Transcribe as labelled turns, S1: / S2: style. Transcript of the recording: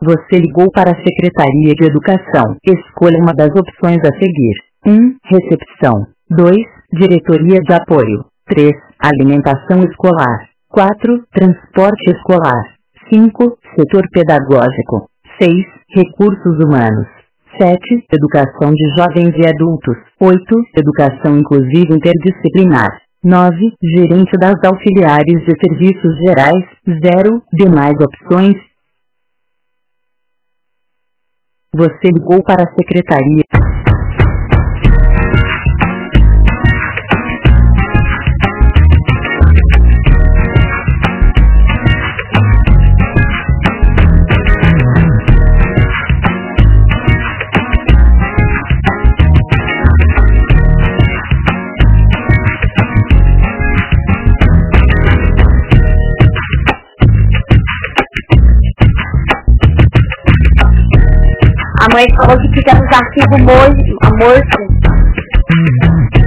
S1: Você ligou para a Secretaria de Educação. Escolha uma das opções a seguir. 1. Recepção. 2. Diretoria de Apoio. 3. Alimentação escolar. 4. Transporte escolar. 5. Setor pedagógico. 6. Recursos humanos. 7. Educação de jovens e adultos. 8. Educação inclusiva interdisciplinar. 9. Gerente das auxiliares de serviços gerais. 0. Demais opções. Você ligou para a secretaria.
S2: A mãe falou que fica nos arquivos mortos.